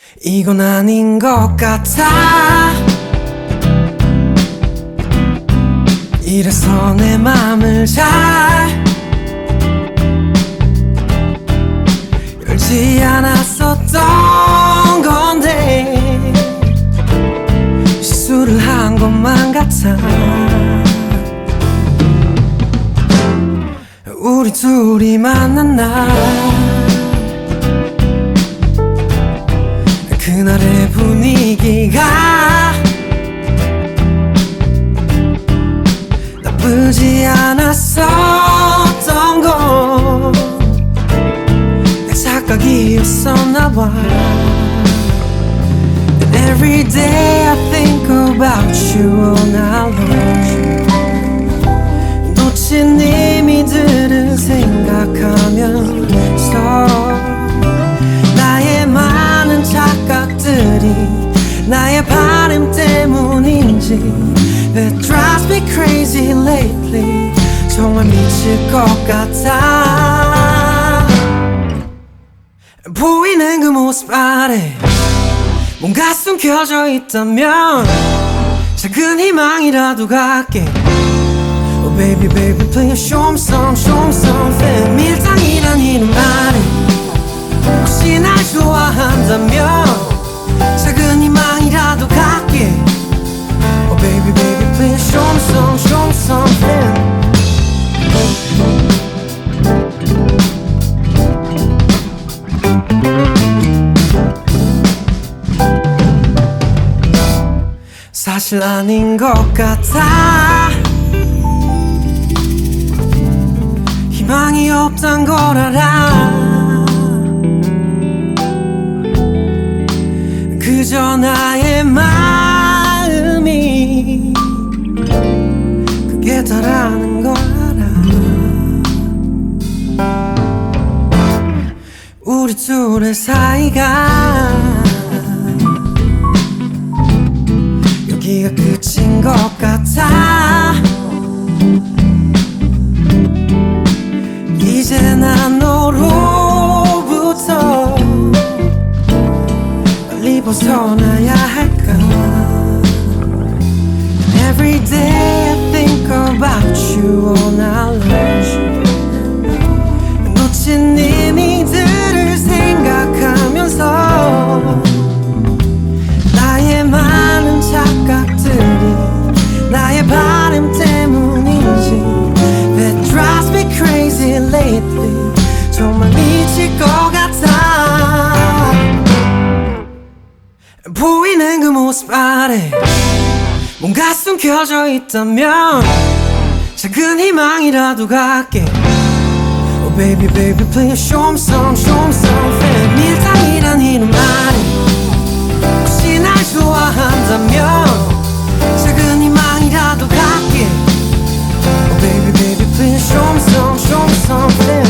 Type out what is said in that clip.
이건 아닌 것 같아. 이래서 내 맘을 잘 열지 않았었던 건데 실수를 한 것만 같아. 우리 둘이 만난 날, 그날의 분위기가 나쁘지 않았었던 건 내 착각이었었나 봐. And every day I think about you all night long. 놓친 의미들을 생각하면서 나의 많은 착각들이 나의 바람 때문인지 That drives me crazy lately. 정말 미칠 것 같아. 보이는 그 모습 아래 뭔가 숨겨져 있다면 작은 희망이라도 갖게. Oh baby baby please show me something. 밀당이란 이름 아래 혹시 날 좋아한다면 작은 희망이라도 갖게. Oh baby baby please show me something. 사실 아닌 것 같아. 희망이 없단 걸 알아. 그저 나의 마음이 그게 다라는 걸 알아. 우리 둘의 사이가 여기가 끝인 것 같아. 이제 난 너로부터 빨리 벗어나야 할까. Every day I think about you all night long. 놓친 의미들을 생각하면서 나의 많은 착각들이 나의 바람 때문인지 That drives me crazy lately. 정말 미칠 것 같아. 보이는 그 모습 아래 뭔가 숨겨져 있다면 작은 희망이라도 갖게. Oh baby baby please show me something. 밀당이란 이름 아래 혹시 날 좋아한다면 작은 희망이라도 갖게. Oh baby baby please show me something.